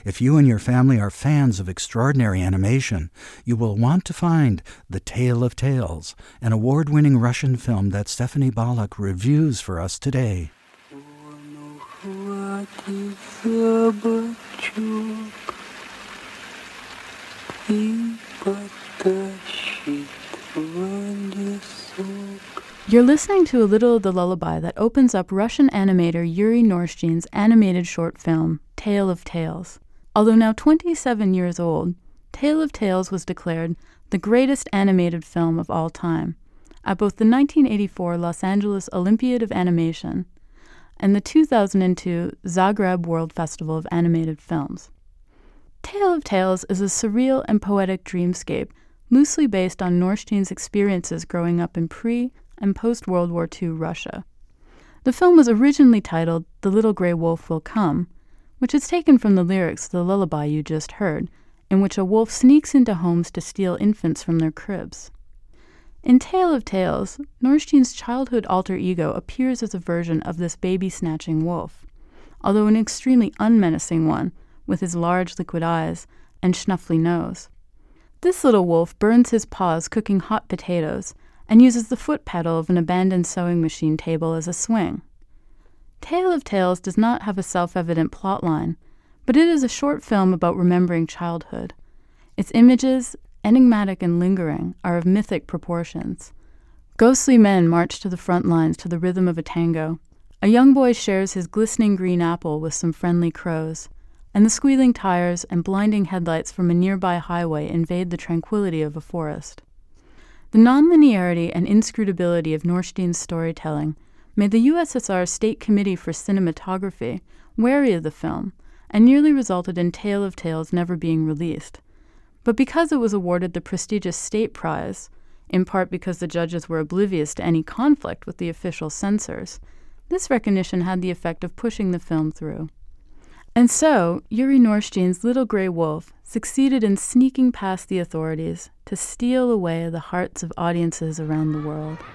If you and your family are fans of extraordinary animation, you will want to find The Tale of Tales, an award-winning Russian film that Stephanie Bollock reviews for us today. You're listening to a little of the lullaby that opens up Russian animator Yuri Norshin's animated short film, Tale of Tales. Although now 27 years old, Tale of Tales was declared the greatest animated film of all time at both the 1984 Los Angeles Olympiad of Animation and the 2002 Zagreb World Festival of Animated Films. Tale of Tales is a surreal and poetic dreamscape loosely based on Norshin's experiences growing up in pre- and post-World War II Russia. The film was originally titled The Little Grey Wolf Will Come, which is taken from the lyrics of the lullaby you just heard, in which a wolf sneaks into homes to steal infants from their cribs. In Tale of Tales, Norshin's childhood alter ego appears as a version of this baby-snatching wolf, although an extremely unmenacing one, with his large liquid eyes and schnuffly nose. This little wolf burns his paws cooking hot potatoes and uses the foot pedal of an abandoned sewing machine table as a swing. Tale of Tales does not have a self-evident plotline, but it is a short film about remembering childhood. Its images, enigmatic and lingering, are of mythic proportions. Ghostly men march to the front lines to the rhythm of a tango. A young boy shares his glistening green apple with some friendly crows, and the squealing tires and blinding headlights from a nearby highway invade the tranquility of a forest. The nonlinearity and inscrutability of Norshin's storytelling made the USSR State Committee for Cinematography wary of the film and nearly resulted in Tale of Tales never being released. But because it was awarded the prestigious State Prize, in part because the judges were oblivious to any conflict with the official censors, this recognition had the effect of pushing the film through. And so, Yuri Norshin's Little Grey Wolf succeeded in sneaking past the authorities to steal away the hearts of audiences around the world.